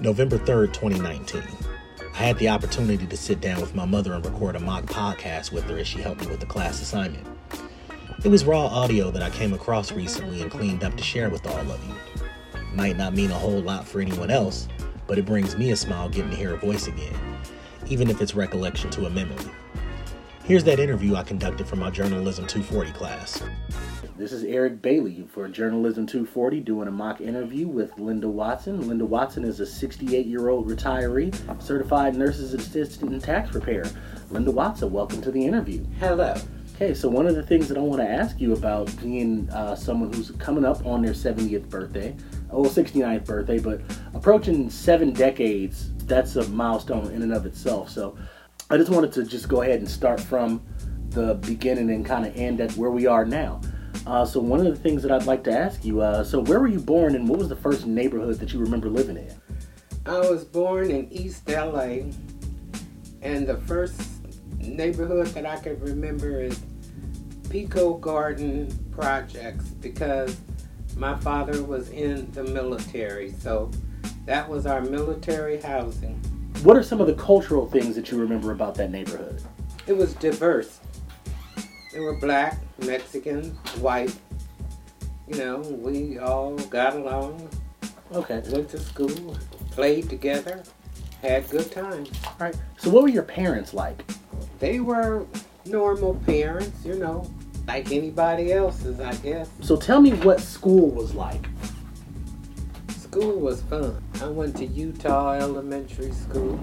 November 3rd, 2019. I had the opportunity to sit down with my mother and record a mock podcast with her as she helped me with the class assignment. It was raw audio that I came across recently and cleaned up to share with all of you. Might not mean a whole lot for anyone else, but it brings me a smile getting to hear her voice again, even if it's recollection to a memory. Here's that interview I conducted for my Journalism 240 class. This is Eric Bailey for Journalism 240 doing a mock interview with Linda Watson. Linda Watson is a 68-year-old retiree, certified nurse's assistant and tax preparer. Linda Watson, welcome to the interview. Hello. Okay, so one of the things that I want to ask you about being someone who's coming up on their 70th birthday, 69th birthday, but approaching 7 decades, that's a milestone in and of itself. So I just wanted to just go ahead and start from the beginning and kind of end at where we are now. So one of the things that I'd like to ask you, so where were you born and what was the first neighborhood that you remember living in? I was born in East LA, and the first neighborhood that I could remember is Pico Garden Projects because my father was in the military, so that was our military housing. What are some of the cultural things that you remember about that neighborhood? It was diverse. There were black, Mexican, white. You know, we all got along. Okay. Went to school, played together, had good times. All right. So what were your parents like? They were normal parents, you know, like anybody else's, I guess. So tell me what school was like. School was fun. I went to Utah Elementary School,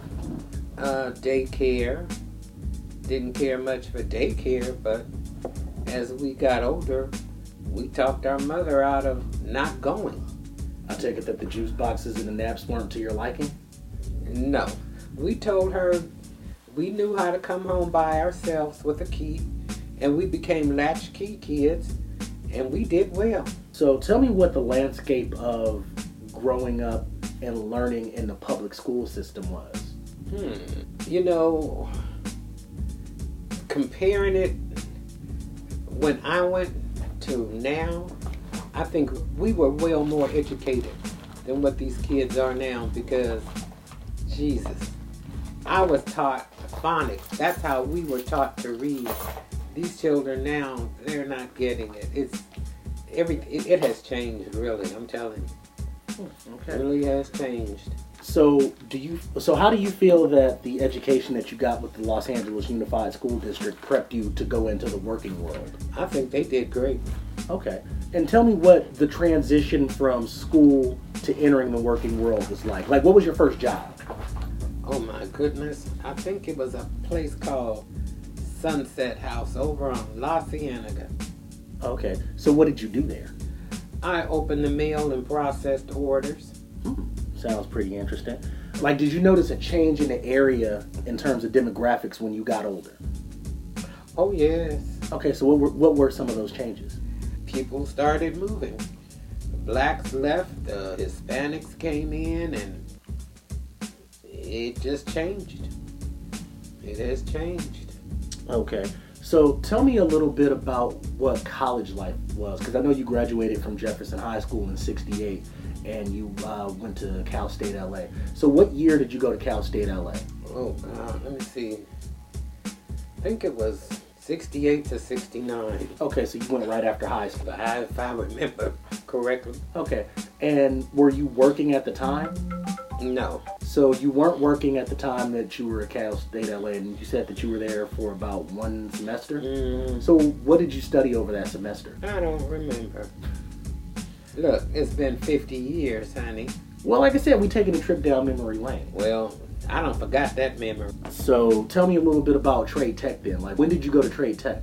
daycare. Didn't care much for daycare, but as we got older, we talked our mother out of not going. I take it that the juice boxes and the naps weren't to your liking? No. We told her we knew how to come home by ourselves with a key, and we became latchkey kids, and we did well. So tell me what the landscape of growing up and learning in the public school system was. You know, comparing it when I went to now, I think we were well more educated than what these kids are now because, Jesus, I was taught phonics. That's how we were taught to read. These children now, they're not getting it. It has changed, really, I'm telling you. Okay. It really has changed. So how do you feel that the education that you got with the Los Angeles Unified School District prepped you to go into the working world? I think they did great. Okay. And tell me what the transition from school to entering the working world was like. Like, what was your first job? Oh my goodness. I think it was a place called Sunset House over on La Cienega. Okay. So what did you do there? I opened the mail and processed orders. Sounds pretty interesting. Like, did you notice a change in the area in terms of demographics when you got older? Oh, yes. Okay, so what were some of those changes? People started moving. The blacks left, the Hispanics came in, and it just changed. It has changed. Okay, so tell me a little bit about what college life was, because I know you graduated from Jefferson High School in '68. And you went to Cal State LA. So what year did you go to Cal State LA? Oh, God, let me see. I think it was 68 to 69. Okay, so you went right after high school. If I remember correctly. Okay, and were you working at the time? No. So you weren't working at the time that you were at Cal State LA, and you said that you were there for about 1 semester? So what did you study over that semester? I don't remember. Look, it's been 50 years, honey. Well, like I said, we're taking a trip down memory lane. Well, I don't forgot that memory. So tell me a little bit about Trade Tech then. Like, when did you go to Trade Tech?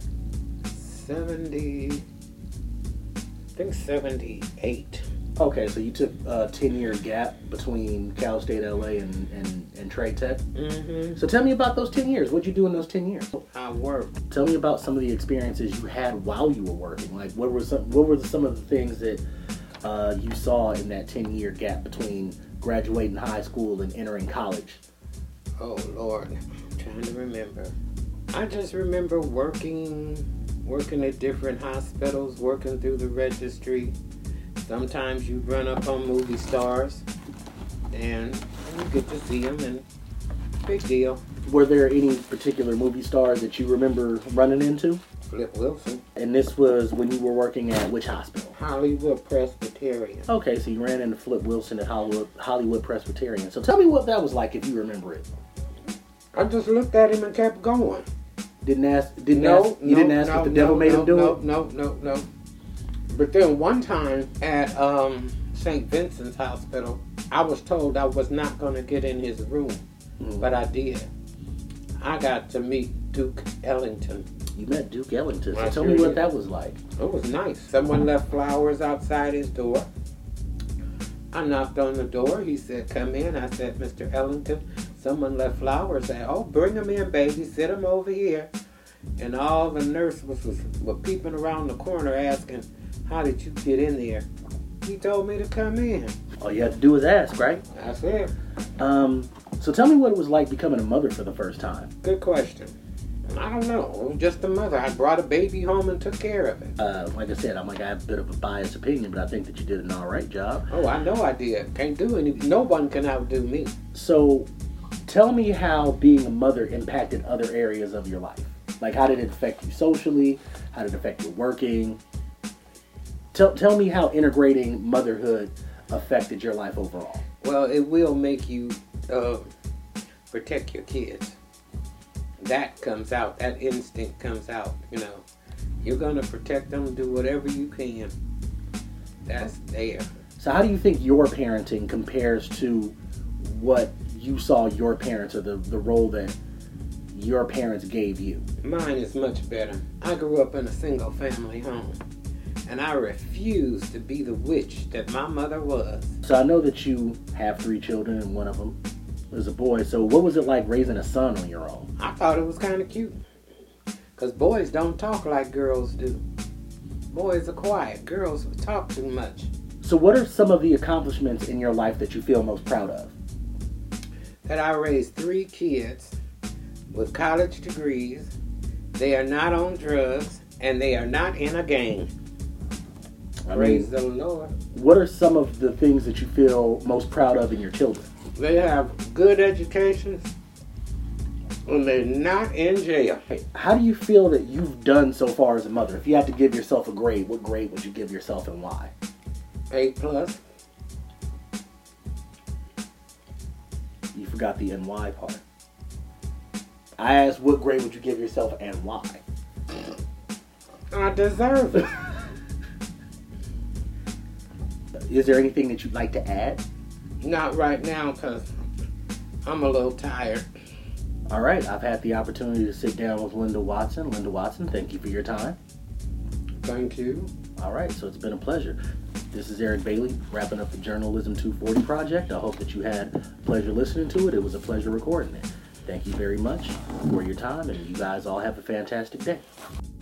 78. Okay, so you took a 10-year gap between Cal State LA and Trade Tech? Mm-hmm. So tell me about those 10 years. What'd you do in those 10 years? I worked. Tell me about some of the experiences you had while you were working. Like, what were some of the things that you saw in that 10-year gap between graduating high school and entering college? Oh, Lord. I'm trying to remember. I just remember working at different hospitals, working through the registry. Sometimes you run up on movie stars. and you get to see him, and big deal. Were there any particular movie stars that you remember running into? Flip Wilson. And this was when you were working at which hospital? Hollywood Presbyterian. Okay, so you ran into Flip Wilson at Hollywood Presbyterian. So tell me what that was like, if you remember it. I just looked at him and kept going. Didn't ask if the devil made him do it? No. But then one time at St. Vincent's Hospital, I was told I was not going to get in his room, but I did. I got to meet Duke Ellington. You met Duke Ellington. So tell me what that was like. It was nice. Someone left flowers outside his door. I knocked on the door. He said, "Come in." I said, "Mr. Ellington, someone left flowers." I said, "Oh, bring them in, baby. Sit them over here." And all the nurses were peeping around the corner asking, "How did you get in there?" He told me to come in. All you had to do was ask, right? That's it. So tell me what it was like becoming a mother for the first time. Good question. I don't know. It was just a mother. I brought a baby home and took care of it. Like I said, I have a bit of a biased opinion, but I think that you did an all right job. Oh, I know I did. Can't do anything. No one can outdo me. So tell me how being a mother impacted other areas of your life. Like, how did it affect you socially? How did it affect your working? Tell me how integrating motherhood affected your life overall. Well, it will make you protect your kids. That comes out. That instinct comes out. You know, you're going to protect them, do whatever you can. That's there. So how do you think your parenting compares to what you saw your parents, or the role that your parents gave you? Mine is much better. I grew up in a single family home, and I refuse to be the witch that my mother was. So I know that you have 3 children, and one of them is a boy. So what was it like raising a son on your own? I thought it was kind of cute, because boys don't talk like girls do. Boys are quiet. Girls talk too much. So what are some of the accomplishments in your life that you feel most proud of? That I raised 3 kids with college degrees. They are not on drugs, and they are not in a gang. Praise the Lord. What are some of the things that you feel most proud of in your children? They have good educations, and they're not in jail. Hey, how do you feel that you've done so far as a mother? If you had to give yourself a grade, what grade would you give yourself, and why? A+. You forgot the NY part. I asked what grade would you give yourself and why? I deserve it. Is there anything that you'd like to add? Not right now, because I'm a little tired. All right, I've had the opportunity to sit down with Linda Watson. Linda Watson, thank you for your time. Thank you. All right, so it's been a pleasure. This is Eric Bailey, wrapping up the Journalism 240 project. I hope that you had pleasure listening to it. It was a pleasure recording it. Thank you very much for your time, and you guys all have a fantastic day.